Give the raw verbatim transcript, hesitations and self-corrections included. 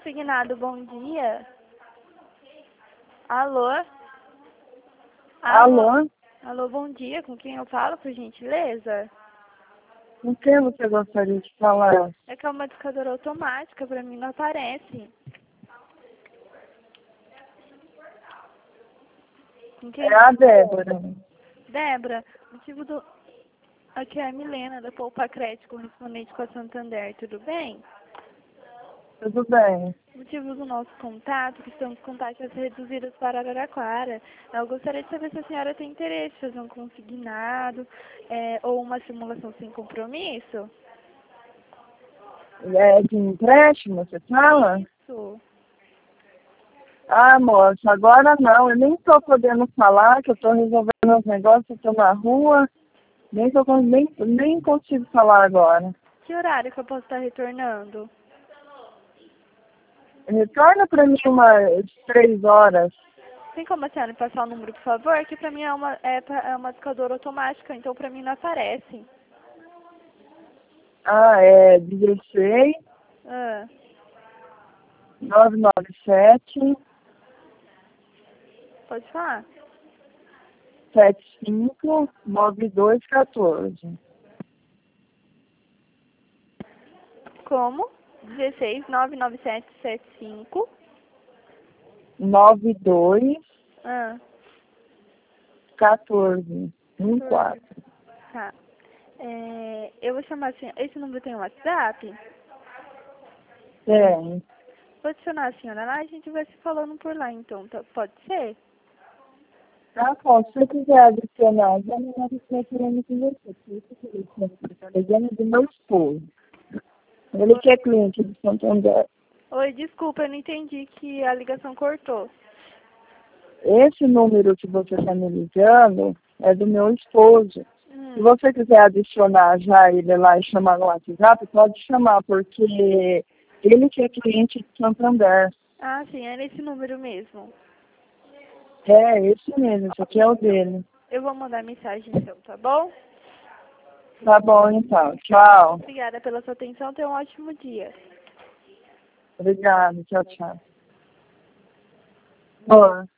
consignado, bom dia. Alô? Alô? Alô, bom dia. Com quem eu falo, por gentileza? Com quem você gostaria de falar? É que é uma discadora automática, pra mim não aparece. Com quem? É a Débora. Débora, motivo do... Aqui é a Milena, da Poupa Crédito, correspondente com a Santander, tudo bem? Tudo bem. Motivo do nosso contato, que estamos com taxas reduzidas para Araraquara. Eu gostaria de saber se a senhora tem interesse em fazer um consignado é, ou uma simulação sem compromisso. É de empréstimo, você fala? Isso. Ah, moça, agora não. Eu nem estou podendo falar, que eu estou resolvendo os negócios, eu estou na rua. Nem, tô, com- nem, nem consigo falar agora. Que horário que eu posso estar retornando? Retorna para mim umas três horas. Tem como a senhora me passar o número, por favor? Que pra mim é uma, é, pra- é uma discadora automática, então pra mim não aparece. Ah, é dezesseis, Ah, nove nove sete, pode falar? sete cinco, nove dois um quatro. Como? dezesseis, nove nove sete, sete cinco. nove dois Ah, um quatro. um quatro. tá. É, eu vou chamar assim. Esse número tem WhatsApp? Tem. Vou adicionar a senhora lá, a gente vai se falando por lá, então. Tá, pode ser? Tá bom, se você quiser adicionar, já me manda o querendo com você. Porque esse telefone que você tá ligando é do meu esposo. Ele que é cliente do Santander. Oi, desculpa, eu não entendi que a ligação cortou. Esse número que você está me ligando é do meu esposo. Hum. Se você quiser adicionar já ele lá e chamar no WhatsApp, pode chamar, porque ele que é cliente do Santander. Ah, sim, é nesse número mesmo. É, esse mesmo, esse aqui é o dele. Eu vou mandar mensagem então, tá bom? Tá bom, então. Tchau. Obrigada pela sua atenção, tenha um ótimo dia. Obrigada. Tchau, tchau. Boa.